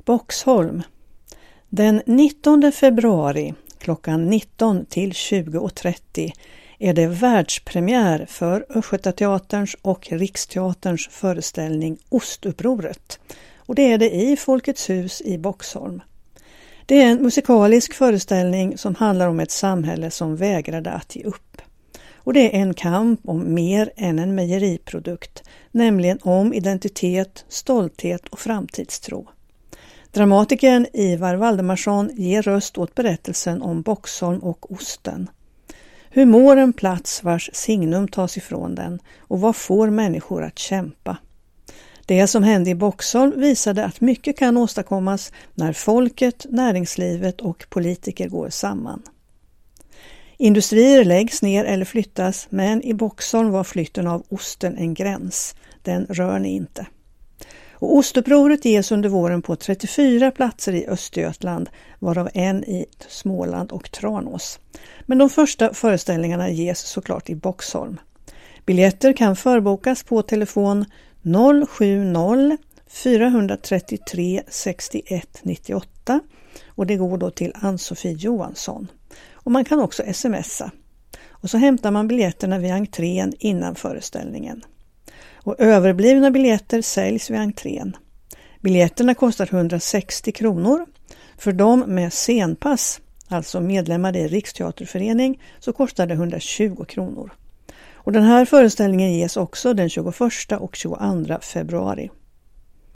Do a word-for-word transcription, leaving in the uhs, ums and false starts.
Boxholm. Den nittonde februari klockan nitton till tjugo trettio är det världspremiär för Östgötateaterns och Riksteaterns föreställning Ostupproret. Och det är det i Folkets hus i Boxholm. Det är en musikalisk föreställning som handlar om ett samhälle som vägrade att ge upp. Och det är en kamp om mer än en mejeriprodukt, nämligen om identitet, stolthet och framtidstro. Dramatikern Ivar Valdemarsson ger röst åt berättelsen om Boxholm och osten. Hur mår en plats vars signum tas ifrån den och vad får människor att kämpa? Det som hände i Boxholm visade att mycket kan åstadkommas när folket, näringslivet och politiker går samman. Industrier läggs ner eller flyttas, men i Boxholm var flytten av osten en gräns. Den rör ni inte. Och Ostupproret ges under våren på trettiofyra platser i Östergötland, varav en i Småland och Tranås. Men de första föreställningarna ges såklart i Boxholm. Biljetter kan förbokas på telefon noll sju noll fyra tre tre sex ett nio åtta och det går då till Ann-Sofie Johansson. Och man kan också smsa. Och så hämtar man biljetterna vid entrén innan föreställningen. Och överblivna biljetter säljs vid entrén. Biljetterna kostar hundrasextio kronor. För dem med scenpass, alltså medlemmar i Riksteaterförening, så kostar det hundratjugo kronor. Och den här föreställningen ges också den tjugoförsta och tjugoandra februari.